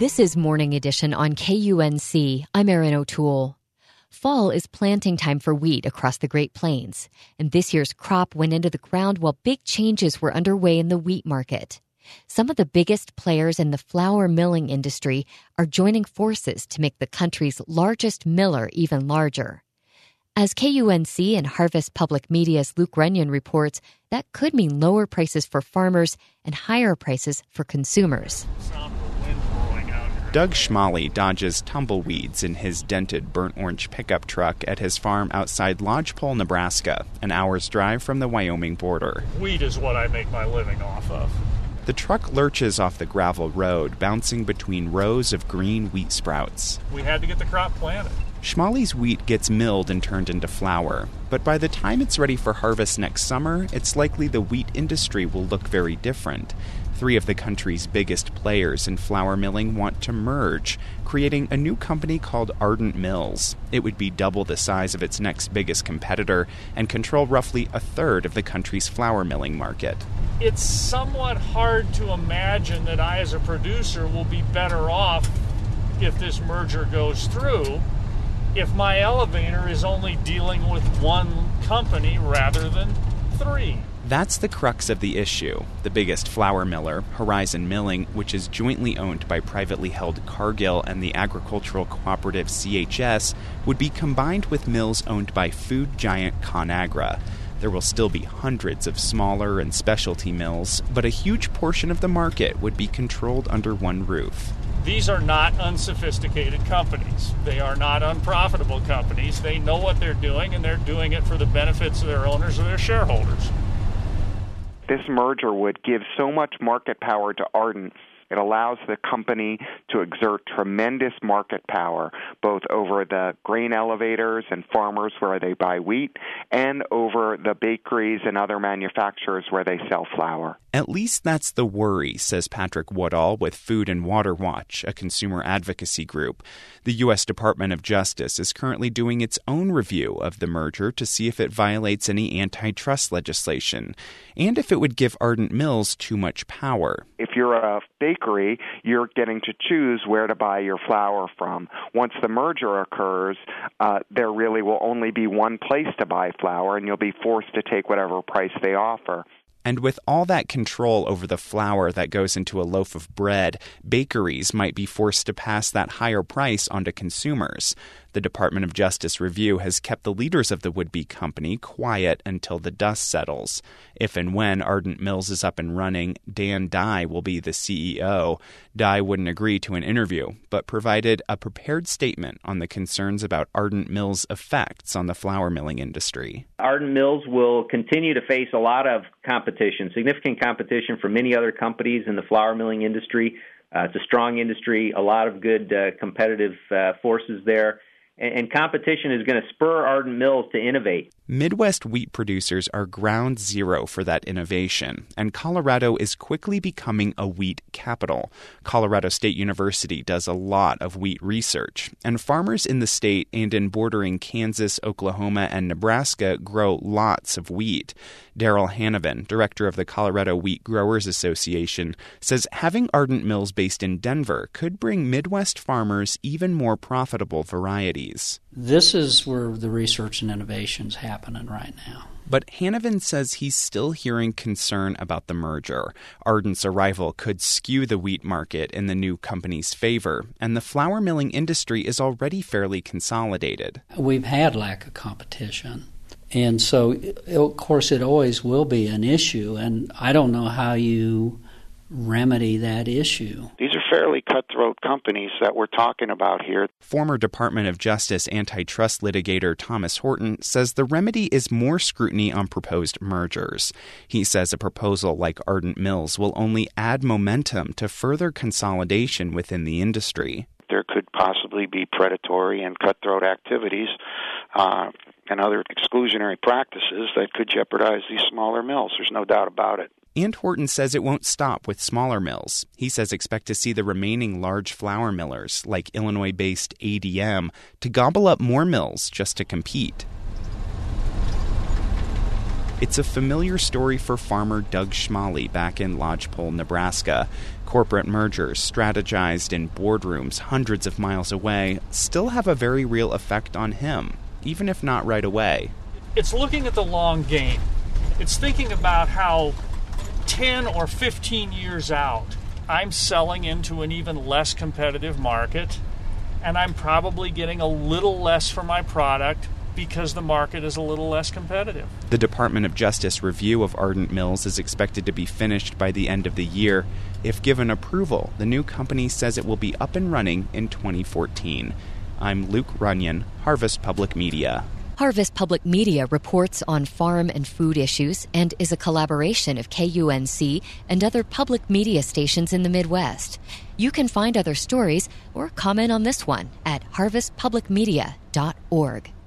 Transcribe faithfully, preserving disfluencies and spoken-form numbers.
This is Morning Edition on K U N C. I'm Erin O'Toole. Fall is planting time for wheat across the Great Plains, and this year's crop went into the ground while big changes were underway in the wheat market. Some of the biggest players in the flour milling industry are joining forces to make the country's largest miller even larger. As K U N C and Harvest Public Media's Luke Runyon reports, that could mean lower prices for farmers and higher prices for consumers. Doug Schmale dodges tumbleweeds in his dented burnt orange pickup truck at his farm outside Lodgepole, Nebraska, an hour's drive from the Wyoming border. Wheat is what I make my living off of. The truck lurches off the gravel road, bouncing between rows of green wheat sprouts. We had to get the crop planted. Schmale's wheat gets milled and turned into flour, but by the time it's ready for harvest next summer, it's likely the wheat industry will look very different. Three of the country's biggest players in flour milling want to merge, creating a new company called Ardent Mills. It would be double the size of its next biggest competitor and control roughly a third of the country's flour milling market. It's somewhat hard to imagine that I, as a producer, will be better off if this merger goes through, if my elevator is only dealing with one company rather than three. That's the crux of the issue. The biggest flour miller, Horizon Milling, which is jointly owned by privately held Cargill and the agricultural cooperative C H S, would be combined with mills owned by food giant ConAgra. There will still be hundreds of smaller and specialty mills, but a huge portion of the market would be controlled under one roof. These are not unsophisticated companies. They are not unprofitable companies. They know what they're doing, and they're doing it for the benefits of their owners or their shareholders. This merger would give so much market power to Ardent. It allows the company to exert tremendous market power, both over the grain elevators and farmers where they buy wheat, and over the bakeries and other manufacturers where they sell flour. At least that's the worry, says Patrick Woodall with Food and Water Watch, a consumer advocacy group. The U S Department of Justice is currently doing its own review of the merger to see if it violates any antitrust legislation, and if it would give Ardent Mills too much power. If you're a bakery, you're getting to choose where to buy your flour from. Once the merger occurs, uh, there really will only be one place to buy flour, and you'll be forced to take whatever price they offer. And with all that control over the flour that goes into a loaf of bread, bakeries might be forced to pass that higher price onto consumers. The Department of Justice review has kept the leaders of the would-be company quiet until the dust settles. If and when Ardent Mills is up and running, Dan Dye will be the C E O. Dye wouldn't agree to an interview, but provided a prepared statement on the concerns about Ardent Mills' effects on the flour milling industry. Ardent Mills will continue to face a lot of competition, significant competition from many other companies in the flour milling industry. Uh, it's a strong industry, a lot of good uh, competitive uh, forces there. And competition is going to spur Ardent Mills to innovate. Midwest wheat producers are ground zero for that innovation, and Colorado is quickly becoming a wheat capital. Colorado State University does a lot of wheat research, and farmers in the state and in bordering Kansas, Oklahoma, and Nebraska grow lots of wheat. Daryl Hanovan, director of the Colorado Wheat Growers Association, says having Ardent Mills based in Denver could bring Midwest farmers even more profitable varieties. This is where the research and innovation is happening right now. But Hanovan says he's still hearing concern about the merger. Ardent's arrival could skew the wheat market in the new company's favor, and the flour milling industry is already fairly consolidated. We've had lack of competition, and so, of course, it always will be an issue, and I don't know how you remedy that issue. These are fairly cutthroat companies that we're talking about here. Former Department of Justice antitrust litigator Thomas Horton says the remedy is more scrutiny on proposed mergers. He says a proposal like Ardent Mills will only add momentum to further consolidation within the industry. There could possibly be predatory and cutthroat activities uh, and other exclusionary practices that could jeopardize these smaller mills. There's no doubt about it. And Horton says it won't stop with smaller mills. He says expect to see the remaining large flour millers, like Illinois-based A D M, to gobble up more mills just to compete. It's a familiar story for farmer Doug Schmalley back in Lodgepole, Nebraska. Corporate mergers, strategized in boardrooms hundreds of miles away, still have a very real effect on him, even if not right away. It's looking at the long game. It's thinking about how ten or fifteen years out, I'm selling into an even less competitive market, and I'm probably getting a little less for my product because the market is a little less competitive. The Department of Justice review of Ardent Mills is expected to be finished by the end of the year. If given approval, the new company says it will be up and running in twenty fourteen. I'm Luke Runyon, Harvest Public Media. Harvest Public Media reports on farm and food issues and is a collaboration of K U N C and other public media stations in the Midwest. You can find other stories or comment on this one at harvest public media dot org.